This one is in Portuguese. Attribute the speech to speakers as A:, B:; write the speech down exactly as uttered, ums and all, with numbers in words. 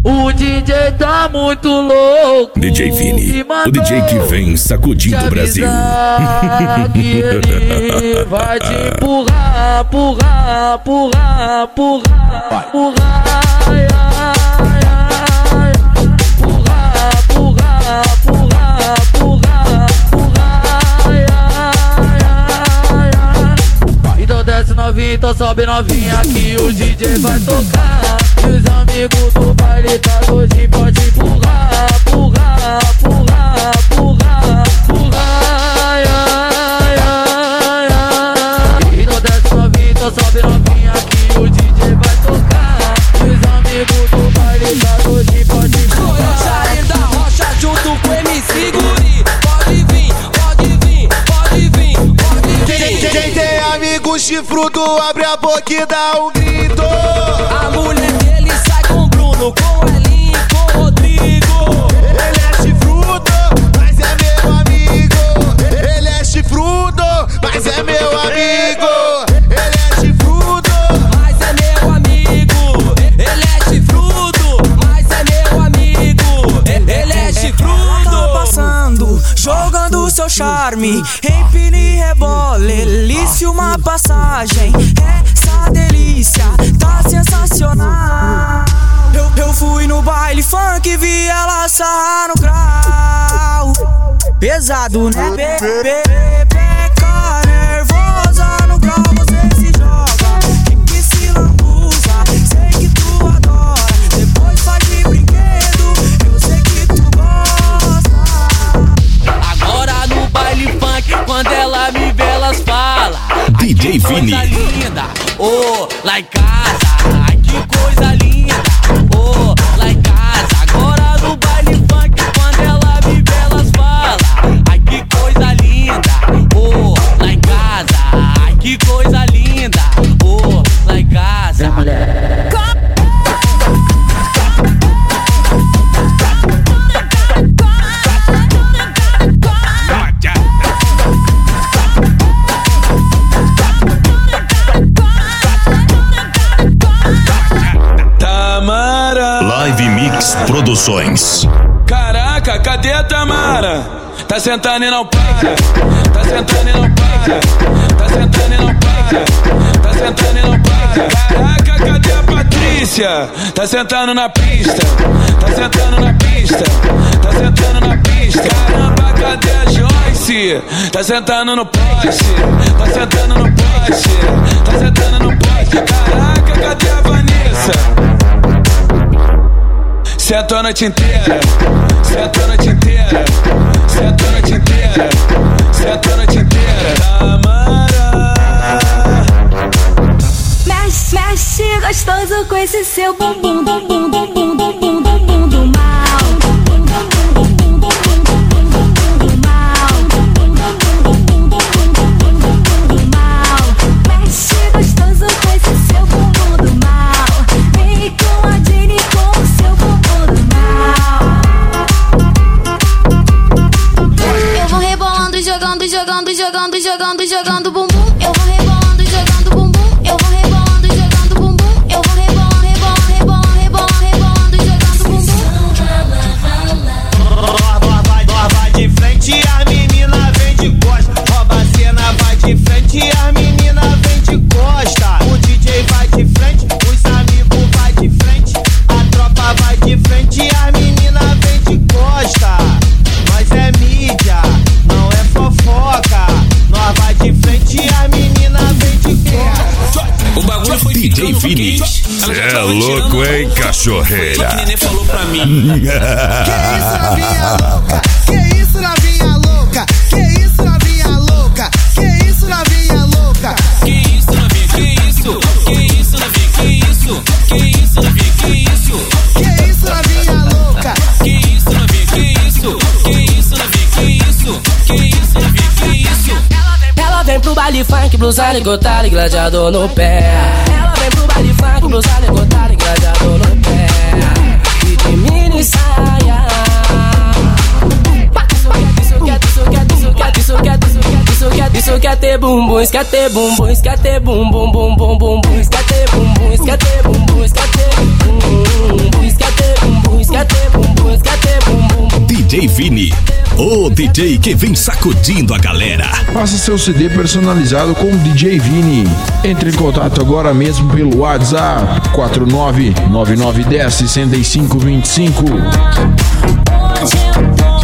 A: O D J tá muito louco.
B: D J Vini, o D J que vem sacudindo o Brasil.
A: Que ele vai te empurrar, empurrar, empurrar, empurrar, empurrar, ai, ai, ai, empurrar, empurrar, empurrar, empurrar, empurrar, ai, ai, ai. Então desce novinha, então sobe novinha, que o D J vai tocar. E os amigos do baile tá doidinho, pode empurrar, empurrar, empurrar, empurrar, empurrar, ai, ai, ai, ai. Então desce novinha, então sobe novinha, que o D J vai tocar. E os amigos do baile tá doidinho, pode empurrar.
C: Eu saí da rocha junto com o M C Guri. Pode vir, pode vir, pode vir, pode vir.
D: Quem tem amigo chifrudo, abre a boca e dá um grito.
C: A mulher dele sai com o Bruno, com o Elinho e com o Rodrigo.
D: Ele é chifrudo, mas é meu amigo. Ele é chifrudo, mas é meu amigo. Ele é chifrudo,
C: Mas é meu amigo. Ele é chifrudo, mas é meu amigo. Ele é chifrudo.
E: Tá passando, jogando seu charme. Empine e rebole, elice uma passagem. Essa delícia tá sensacional. Eu, eu fui no baile funk, vi ela sarrar no grau. Pesado, né? Pepeca nervosa no grau, você se joga. Que se lambuza, sei que tu adora. Depois faz de brinquedo, eu sei que tu gosta.
C: Agora no baile funk, quando ela me vê, elas falam:
B: D J Vini.
C: Coisa linda, oh, lá em casa. Ai, que coisa linda, oh, lá em casa. Agora no baile funk, quando ela me vê, elas falam: ai, que coisa linda, oh, lá em casa. Ai, que coisa linda, oh, lá em casa.
B: Live Mix Produções.
F: Caraca, cadê a Tamara? Tá sentando e não para. Tá sentando e não para. Tá sentando e não para. Tá sentando e não para. Caraca, cadê a Patrícia? Tá sentando na pista. Tá sentando na pista. Tá sentando na pista. Caramba, cadê a Joyce? Tá sentando no poste. Tá sentando no poste. Tá sentando no poste. Caraca, cadê a Vanessa? Senta a noite inteira, senta a noite inteira, senta a noite inteira, senta a noite inteira. Tamara.
G: Mexe, mexe gostoso com esse seu bumbum, bumbum, bumbum, bumbum, bumbum, bumbum do mal. Bumbum, bumbum, bumbum, bumbum, bumbum, bumbum do mal. Bumbum, bumbum, bumbum, bumbum, bumbum do mal. Mexe gostoso com esse seu bumbum do mal. Vem com a Jenny com o seu bumbum do mal. Eu vou rebolando, jogando, jogando, jogando, jogando, jogando bumbum. Eu vou rebolando, jogando bumbum. Eu vou rebolando, jogando bumbum. Eu vou rebolando, rebolando, rebolando, rebolando, rebolando, jogando bumbum.
D: Nós vai de frente e a menina vem de costa. Rouba a cena, vai de frente e a menina vem de costa. O D J vai de frente, os amigos vai de frente. A tropa vai de frente e a menina vem de costa. Nós é mídia, não é fofoca. Nós vai de frente e a menina vem de costa.
F: O bagulho foi
B: D J Vini. Cê é louco, hein, cachorreira?
F: Só que o neném falou pra mim.
D: Que isso, novinha louca? Que isso, novinha louca? Que isso, novinha louca? Que isso, novinha louca?
F: Que isso, novinha? Que isso? Que isso, novinha? Que isso? Que isso, novinha? Que isso?
D: Que isso, novinha louca?
F: Que isso, novinha? Que isso? Que isso, novinha? Que isso? Que isso, novinha? Que isso?
C: Ela vem pro baile funk, blusa ligotada e gladiador no pé. Ela vem pro baile funk, blusa ligotada e gladiador no pé. E de mini saia. Isso quer, isso quer, isso quer, isso quer, isso quer, isso quer, isso quer ter bumbum, isso quer ter bumbum, isso quer ter bumbum, bum, bum, bum, bum, isso quer ter bumbum, isso quer ter bumbum, isso quer ter bumbum, isso quer ter bumbum.
H: J Vini, o D J que vem sacudindo a galera.
I: Faça seu C D personalizado com o D J Vini. Entre em contato agora mesmo pelo WhatsApp quatro nove nove nove um zero seis cinco dois cinco.
G: Hoje eu tô